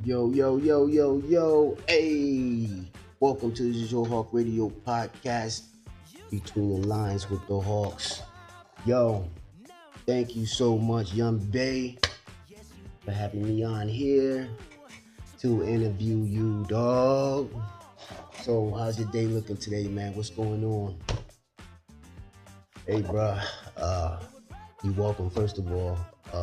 Yo, yo, yo, yo, yo, hey! Welcome to the Joe Hawk Radio Podcast, Between the Lines with the Hawks. Yo, thank you so much, Young Bay, for having me on here to interview you, dog. So, how's your day looking today, man? What's going on? Hey, bruh, you welcome, first of all.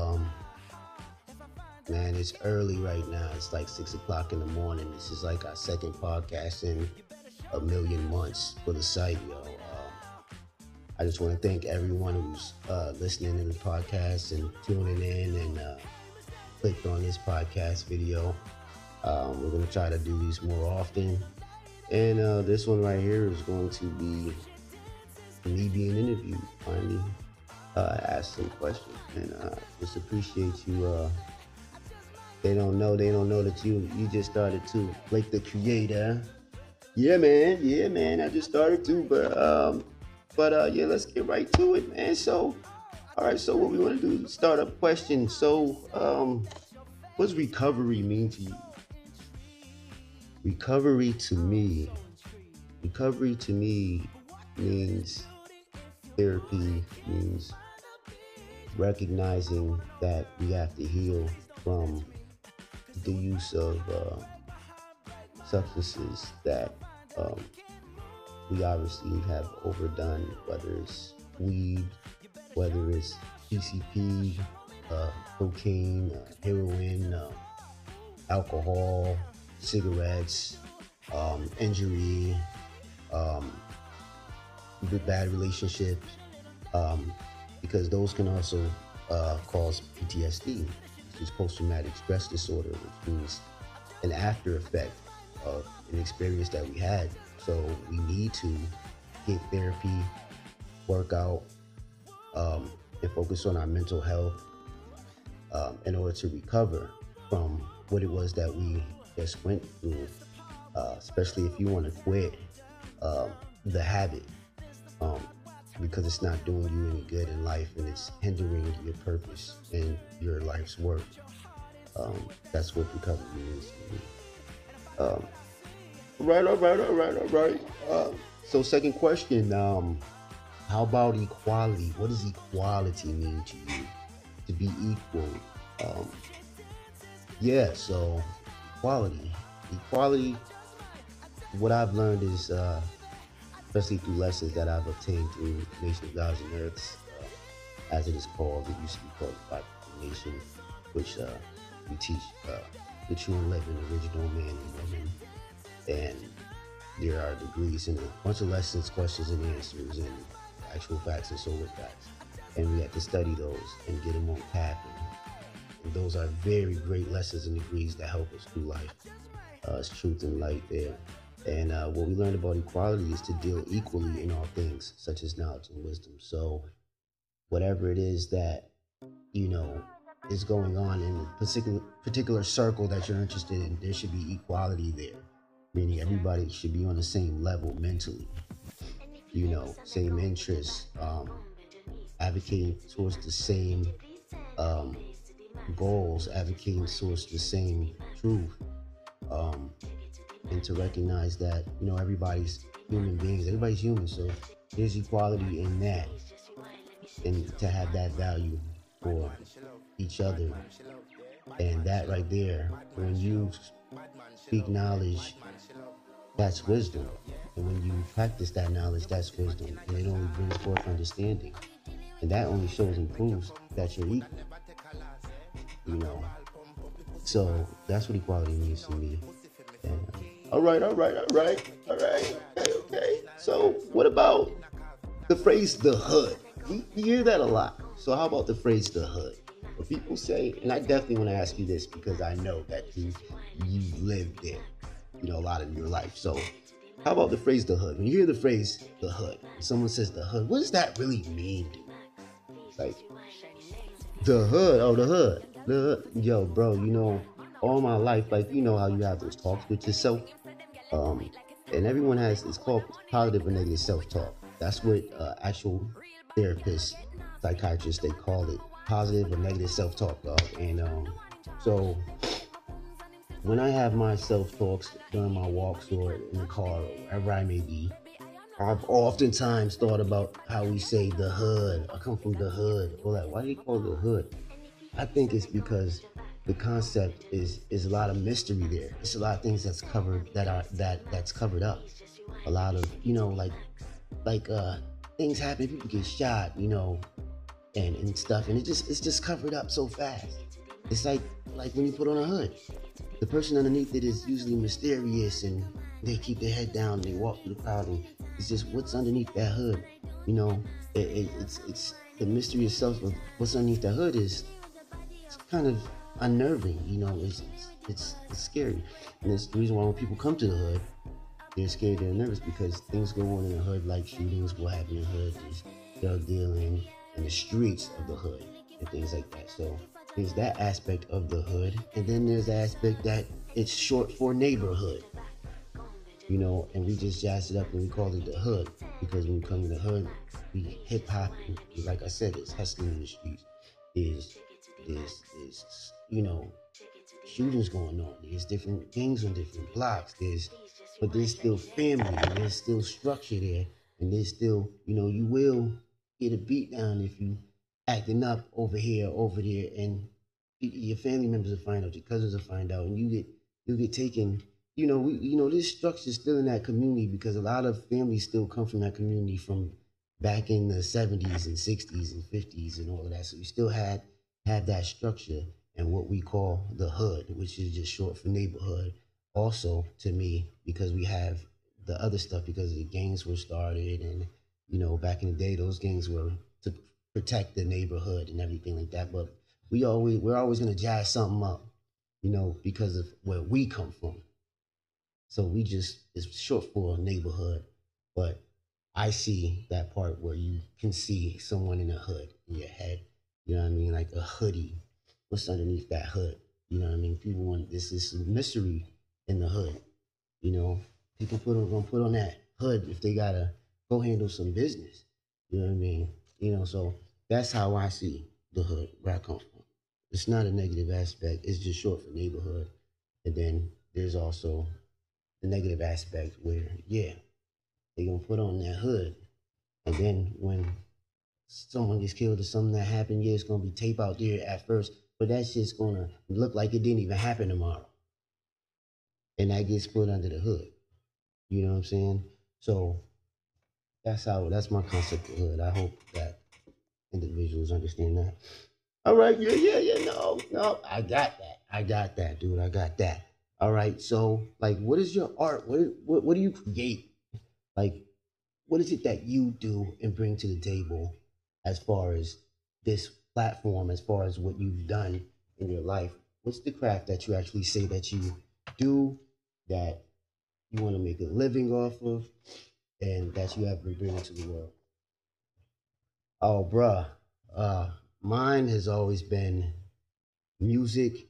Man, it's early right now. It's like 6 o'clock in the morning. This is like our second podcast in a million months for the site, yo. I just want to thank everyone who's listening to the podcast and tuning in and clicked on this podcast video. We're going to try to do these more often. And this one right here is going to be me being interviewed. Finally, ask some questions. And just appreciate you. They don't know that you just started too. Like the creator. Yeah, man. I just started too, but yeah, let's get right to it, man. So, all right. So, what we want to do is start up question. So, what's recovery mean to you? Recovery to me means therapy, means recognizing that we have to heal from the use of substances that we obviously have overdone, whether it's weed, whether it's PCP, cocaine, heroin, alcohol, cigarettes, injury, bad relationships, because those can also cause PTSD, which is post-traumatic stress disorder, which means an after effect of an experience that we had. So we need to get therapy, work out, and focus on our mental health in order to recover from what it was that we just went through, especially if you want to quit the habit, because it's not doing you any good in life and it's hindering your purpose and your life's work. That's what recovery means to me. All right. So second question, how about equality? What does equality mean to you? To be equal. So equality. Equality, what I've learned is, especially through lessons that I've obtained through Nation of Gods and Earths, as it is called. It used to be called the Bible Nation, which we teach the true and living original man and woman. And there are degrees and a bunch of lessons, questions and answers, and actual facts and solar facts. And we have to study those and get them on path. And those are very great lessons and degrees that help us through life. It's truth and light there. And what we learned about equality is to deal equally in all things, such as knowledge and wisdom. So whatever it is that, is going on in a particular circle that you're interested in, there should be equality there. Meaning everybody should be on the same level mentally, same interests, advocating towards the same goals, advocating towards the same truth. And to recognize that, everybody's human beings, everybody's human. So there's equality in that. And to have that value for each other. And that right there, when you speak knowledge, that's wisdom. And when you practice that knowledge, that's wisdom. And it only brings forth understanding. And that only shows and proves that you're equal. So that's what equality means to me. And, all right. Okay. So what about the phrase the hood? We hear that a lot. So how about the phrase the hood? When people say, and I definitely want to ask you this because I know that you lived there, a lot of your life. So how about the phrase the hood? When you hear the phrase the hood, when someone says the hood, what does that really mean to you? Like, the hood, the hood. Yo, bro, all my life, like, how you have those talks with yourself. And everyone it's called positive and negative self-talk. That's what actual therapists, psychiatrists, they call it positive or negative self-talk, dog. And so when I have my self talks during my walks or in the car or wherever I may be, I've oftentimes thought about how we say the hood. I come from the hood. All that. Why do you call it the hood? I think it's because the concept is a lot of mystery there. It's a lot of things that's covered that's covered up. A lot of like things happen. People get shot, and stuff, and it's just covered up so fast. It's like when you put on a hood, the person underneath it is usually mysterious, and they keep their head down. They walk through the crowd, and it's just what's underneath that hood. You know, it's the mystery itself of what's underneath that hood is it's kind of unnerving. It's scary, and it's the reason why when people come to the hood, they're scared, they're nervous because things go on in the hood, like shootings will happen in the hood, there's drug dealing in the streets of the hood and things like that. So there's that aspect of the hood, and then there's the aspect that it's short for neighborhood, and we just jazz it up and we call it the hood because when we come to the hood, we hip hop, like I said, it's hustling in the streets. There's shootings going on. There's different things on different blocks. But there's still family. There's still structure there, and there's still, you will get a beat down if you acting up over here, over there, and your family members will find out, your cousins will find out, and you get taken. This structure is still in that community because a lot of families still come from that community from back in the 70s and 60s and 50s and all of that. So you still have that structure and what we call the hood, which is just short for neighborhood. Also, to me, because we have the other stuff, because the gangs were started, and back in the day, those gangs were to protect the neighborhood and everything like that. But we're always gonna jazz something up, because of where we come from. So it's short for neighborhood, but I see that part where you can see someone in a hood in your head. You know what I mean? Like a hoodie. What's underneath that hood? You know what I mean? People want this is mystery in the hood. You know, people gonna put on that hood if they gotta go handle some business. You know what I mean? So that's how I see the hood where I come from. It's not a negative aspect. It's just short for neighborhood. And then there's also the negative aspect where, yeah, they gonna put on that hood, and then when someone gets killed or something that happened, yeah, it's gonna be tape out there at first, but that shit's gonna look like it didn't even happen tomorrow, and that gets put under the hood. You know what I'm saying? So that's my concept of hood. I hope that individuals understand that. All right, yeah, no, I got that, dude. I got that. All right, so like, what is your art? What do you create? Like, what is it that you do and bring to the table as far as this platform, as far as what you've done in your life? What's the craft that you actually say that you do, that you want to make a living off of, and that you have been bringing to the world? Oh, bruh. Uh, Mine has always been music,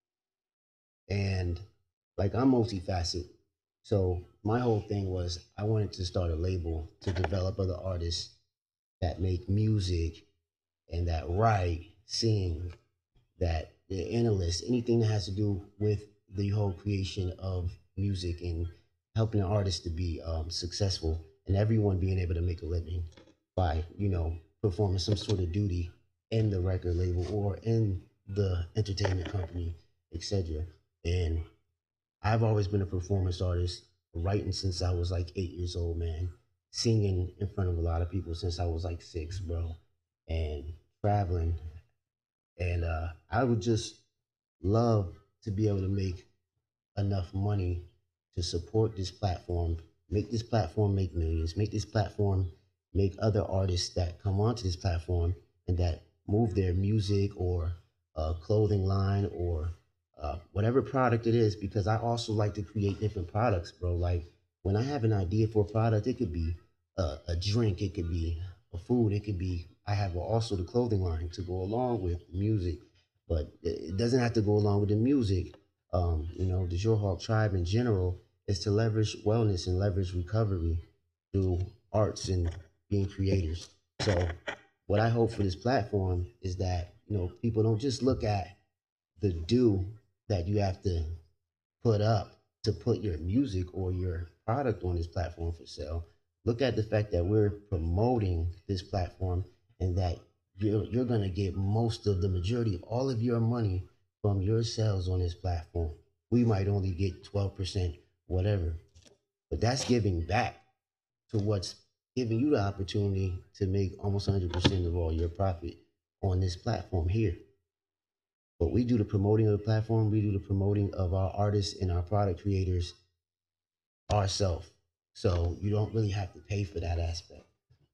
and like I'm multifaceted. So my whole thing was I wanted to start a label to develop other artists that make music and that write, sing, that the analyst, anything that has to do with the whole creation of music and helping an artist to be successful, and everyone being able to make a living by performing some sort of duty in the record label or in the entertainment company, etc. And I've always been a performance artist, writing since I was like 8 years old, man. Singing in front of a lot of people since I was like six, bro. And traveling. And I would just love to be able to make enough money to support this platform, make this platform make millions, make this platform make other artists that come onto this platform and that move their music or clothing line or whatever product it is, because I also like to create different products, bro. Like when I have an idea for a product, it could be a drink, it could be a food, it could be. I have also the clothing line to go along with the music, but it doesn't have to go along with the music. The Johawk tribe in general is to leverage wellness and leverage recovery through arts and being creators. So, what I hope for this platform is that people don't just look at the do that you have to put up to put your music or your product on this platform for sale. Look at the fact that we're promoting this platform and that you're going to get most of the majority of all of your money from your sales on this platform. We might only get 12%, whatever, but that's giving back to what's giving you the opportunity to make almost 100% of all your profit on this platform here. But we do the promoting of the platform, we do the promoting of our artists and our product creators ourselves. So you don't really have to pay for that aspect.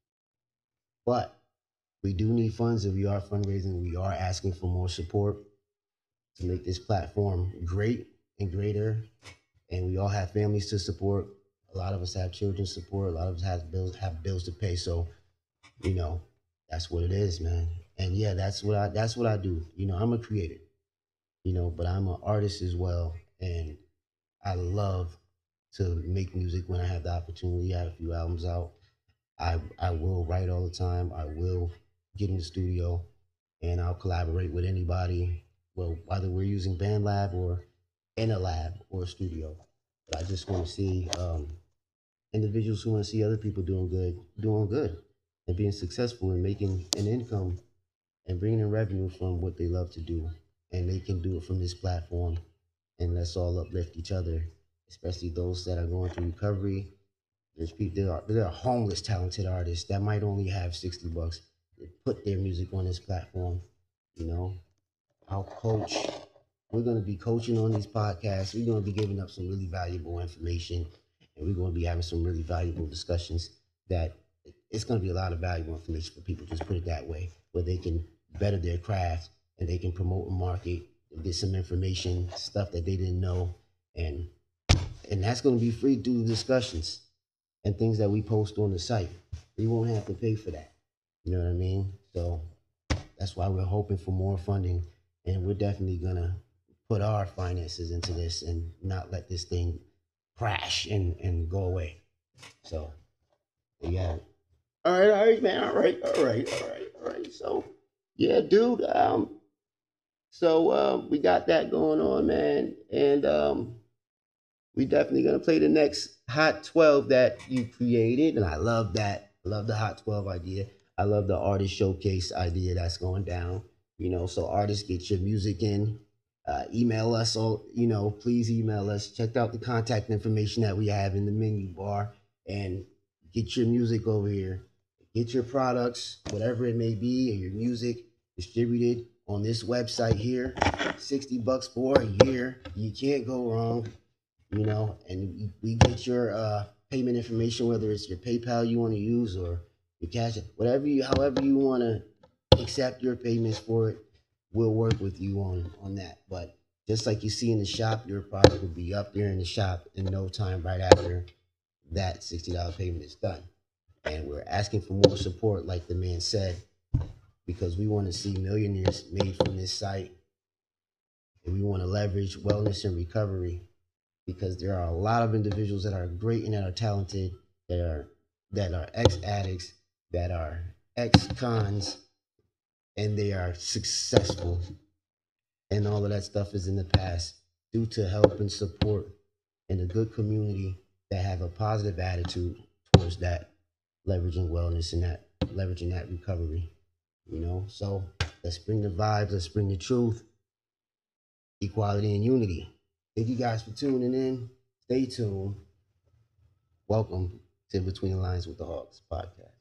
But we do need funds, and we are fundraising. We are asking for more support to make this platform great and greater. And we all have families to support. A lot of us have children to support. A lot of us have bills to pay. So, you know, that's what it is, man. And yeah, that's what I do. You know, I'm a creator, you know, but I'm an artist as well. And I love to make music when I have the opportunity. I have a few albums out. I will write all the time. I will get in the studio and I'll collaborate with anybody. Well, whether we're using BandLab or in a lab or a studio. But I just want to see individuals who want to see other people doing good, and being successful and making an income and bringing in revenue from what they love to do. And they can do it from this platform. And let's all uplift each other, especially those that are going through recovery. There's people, there are homeless, talented artists that might only have $60 to put their music on this platform. You know, I'll coach. We're going to be coaching on these podcasts. We're going to be giving up some really valuable information, and we're going to be having some really valuable discussions that it's going to be a lot of valuable information for people, just put it that way, where they can better their craft and they can promote and market and get some information, stuff that they didn't know. And that's going to be free through the discussions and things that we post on the site. You won't have to pay for that. You know what I mean? So that's why we're hoping for more funding, and we're definitely going to put our finances into this and not let this thing crash and go away. So, yeah. All right, man. All right. So, yeah, dude. So we got that going on, man, and we definitely gonna play the next Hot 12 that you created, and I love that. I love the Hot 12 idea. I love the artist showcase idea that's going down. You know, so artists, get your music in. Email us, all you know. Please email us. Check out the contact information that we have in the menu bar, and get your music over here. Get your products, whatever it may be, and your music distributed on this website here. $60 for a year. You can't go wrong, you know. And we get your payment information, whether it's your PayPal you want to use or your cash, however you want to accept your payments for it. We'll work with you on that. But just like you see in the shop, your product will be up there in the shop in no time, right after that $60 payment is done. And we're asking for more support, like the man said, because we want to see millionaires made from this site, and we want to leverage wellness and recovery, because there are a lot of individuals that are great and that are talented, that are ex-addicts, that are ex-cons, and they are successful. And all of that stuff is in the past due to help and support and a good community that have a positive attitude towards that, leveraging wellness and that leveraging that recovery. You know, so let's bring the vibes, let's bring the truth, equality, and unity. Thank you guys for tuning in. Stay tuned. Welcome to Between the Lines with the Hawks podcast.